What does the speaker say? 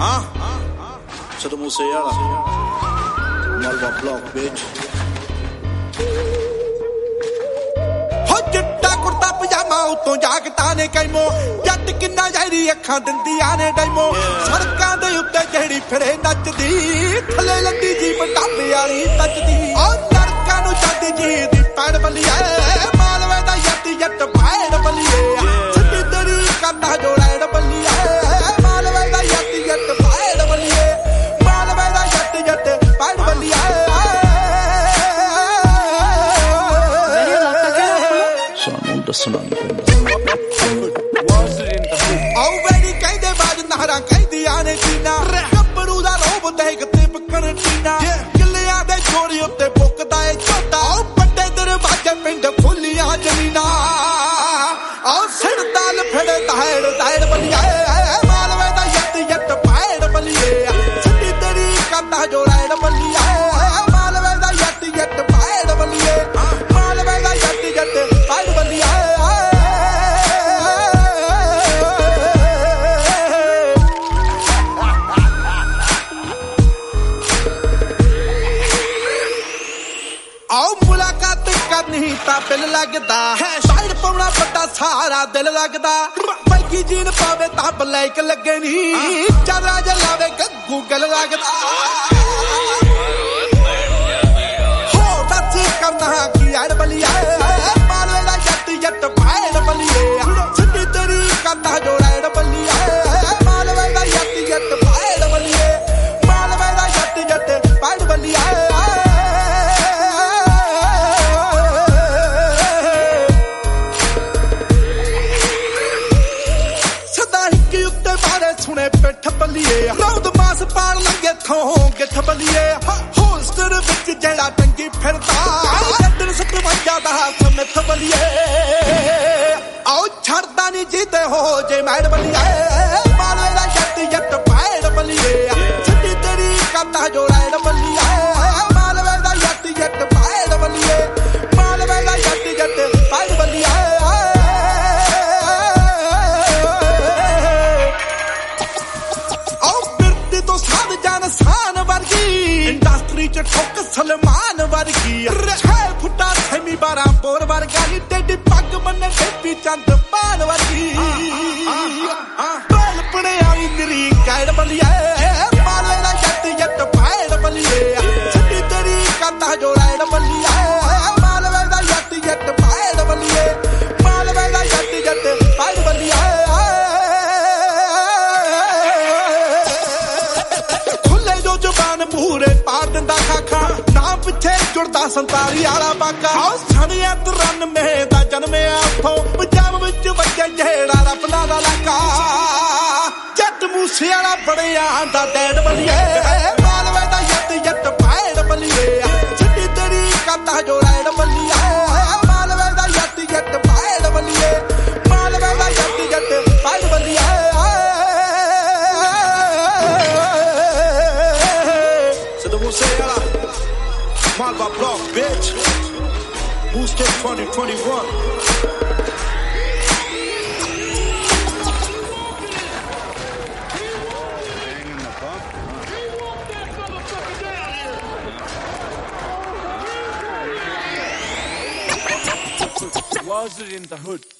Saddam Hussein, Malwa block, bitch. Ho chitta kurta pajama utton jaagta ne kaimo jatt kinna jairi ਅੱਖਾਂ ਦਿੰਦੀਆਂ ਨੇ demo ਸੜਕਾਂ ਦੇ ਉੱਤੇ ਜਿਹੜੀ ਫਿਰੇ ਨੱਚਦੀ ਥੱਲੇ ਲੱਦੀ ਜੀ ਮਟਾਪੇ ਵਾਲੀ ਤੱਜਦੀ ਓ ਲੜਕਾਂ ਨੂੰ ਜਾਂਦੀ ਜੀ ਦੀ ਪੈੜ ਬੱਲੀਏ ਮਾਲਵੇ ਦਾ ਜੱਟ ਜੱਟ ਪੈੜ ਬੱਲੀਏ ਸਿੱਧੀ ਤੇਰੀ ਕੰਦਾ ਜੋੜੈੜ ਬੱਲੀਏ ਮਾਲਵੇ ਦਾ ਜੱਟ ਜੱਟ ਪੈੜ ਬੱਲੀਏ ਮਾਲਵੇ ਦਾ ਜੱਟ ਜੱਟ ਪੈੜ ਬੱਲੀਏ ਸਾਨੂੰ ਦੱਸਣਾ ਨਹੀਂ ਪੈਂਦਾ ਕਹਿੰਦੀਆਂ ਨੇ ਜੀਨਾ ਗੱਭਰੂ ਦਾ ਰੋਬ ਦੇਖਦੇ ਬੱਕਰ ਟੀਨਾ ਕਿੱਲਿਆਂ ਦੇ ਛੋੜੀ ਉੱਤੇ ਬੁੱਕਦਾ ਏ ਝੋਟਾ ਵੱਡੇ ਦਰਵਾਜ਼ੇ ਪਿੰਡ ਫੁੱਲੀਆਂ ਜ਼ਮੀਨਾਂ ਆਹ ਸਿਰਦਾ ਲਫੜੇ ਤਾੜ ਤਾੜ ਬੱਲੀਏ ਮਾਲਵੇ ਦਾ ਜੱਟ ਜੱਟ ਪੈੜ ਬੱਲੀਏ ਸਿੱਧੀ ਤੇਰੀ ਕੰਦਾ ਜੋੜੈੜ ਬੱਲੀਏ ਮਾਲਵੇ ਦਾ ਜੱਟ ਜੱਟ ਪੈੜ ਬੱਲੀਏ ਮਾਲਵੇ ਦਾ ਜੱਟ ਜੱਟ ਪੈੜ ਬੱਲੀਏ ਨਹੀਂ ਤਾਂ ਬਿੱਲ ਲੱਗਦਾ ਸਾਈਡ ਪਾਉਣਾ ਵੱਡਾ ਸਾਰਾ ਦਿਲ ਲੱਗਦਾ ਬਾਈਕੀ ਜੀਨ ਪਾਵੇ ਤਾਂ ਬਲੈਕ ਲੱਗੇ ਨਹੀਂ ਚਾਦਰਾ ਜਲਾਵੇ ਗੂਗਲ ਲੱਗਦਾ ਹੋ ਦੱਸ ਕਰਨਾ ਕੀ ਐੜ ਬਲੀਏ ਮਾਲਵੇ ਦਾ ਜੱਟ ਜੱਟ ਪੈੜ ਬਲੀਏ ਸਿੱਧੀ ਤੇਰੀ ਕੰਦਾ ਜੋੜੈੜ ਬਲੀਏ ਮਾਲਵੇ ਦਾ ਜੱਟ ਜੱਟ ਪੈੜ ਬਲੀਏ ਮਾਲਵੇ ਦਾ ਜੱਟ ਜੱਟ ਪੈੜ ਬਲੀਏ ਸੁਣੇ ਪਿੱਠ ਬੱਲੀਏ ਰੌਦ ਮਾਸ ਪਾੜ ਲੰਗੇ ਥੋਂ ਗਿੱਠ ਬੱਲੀਏ ਹੋਸਟਰ ਵਿੱਚ ਜਿਹੜਾ ਟੰਗੀ ਫਿਰਦਾ ਲੱਡਣ 57 ਦਾ ਸਮਿੱਥ ਬੱਲੀਏ ਆਓ ਛੱਡਦਾ ਨਹੀਂ ਜੀਤੇ ਹੋ ਜੇ ਮੈੜ ਬੱਲੀਏ ਮਾਲਵੇ ਦਾ ਜੱਟ ਜੱਟ ਪੈੜ ਬੱਲੀਏ ਸਿੱਧੀ ਤੇਰੀ ਕੰਦਾ ਜੋੜੈੜ ਬੱਲੀਏ ਮਾਲਵੇ ਦਾ ਜੱਟ ਜੱਟ ਪੈੜ ਬੱਲੀਏ ਮਾਲਵੇ ਦਾ ਜੱਟ ਜੱਟ ਪੈੜ ਬੱਲੀਏ ਇੰਡਸਟਰੀ ਚ ਠੋਕ ਸਲਮਾਨ ਵਰਗੀ 6 ਫੁੱਟਾ ਸੈਮੀ 12 ਬੋਰ ਵਰਗਾ ਨੀ ਟੇਡੀ ਪੱਗ ਬੰਨੇ ਟੇਪੀ ਚੰਦ ਪਾਨ ਵਰਗੀ ਬਲ ਪੜਿਆ ਵੀ ਤੇਰੀ ਗਾਇੜ ਬੱਲੀਏ ਮਾਲਵੇ ਦਾ ਜੱਟ ਜੱਟ ਪੈੜ ਬੱਲੀਏ ਸਿੱਧੀ ਤੇਰੀ ਕੰਦਾ ਜੋੜੈੜ ਬੱਲੀਏ ਮਾਲਵੇ ਦਾ ਜੱਟ ਜੱਟ ਪੈੜ ਬੱਲੀਏ ਮਾਲਵੇ ਦਾ ਜੱਟ ਜੱਟ ਪੈੜ ਬੱਲੀਏ ਪੂਰੇ ਪਾਰ ਦਿੰਦਾ ਖਾਖਾ ਨਾ ਪਿੱਛੇ ਜੁੜਦਾ 47 ਵਾਲਾ ਬਾਕਾ ਸਣਿਆ 93 ਦਾ ਜਨਮਿਆ ਉੱਥੋਂ ਪੰਜਾਬ ਵਿੱਚ ਵੱਜੇ ਜਿਹੜਾ ਰੱਬ ਦਾ ਲਾਕਾ ਜੱਟ ਮੂਸੇ ਵਾਲਾ ਬੜਿਆ ਦਾ ਡੈਡ ਬੱਲੀਏ ਮਾਲਵੇ ਦਾ ਜੱਟ ਜੱਟ ਪੈੜ ਬੱਲੀਏ ਸਿੱਧੀ ਤੇਰੀ ਕੰਦਾ ਜੋੜੈੜ ਬੱਲੀਏ ਮਾਲਵੇ ਦਾ ਜੱਟ ਜੱਟ ਪੈੜ ਬੱਲੀਏ ਮਾਲਵੇ ਦਾ ਜੱਟ ਜੱਟ ਪੈੜ ਬੱਲੀਏ Malwa block, bitch. Booster 2021. Was it in the hood?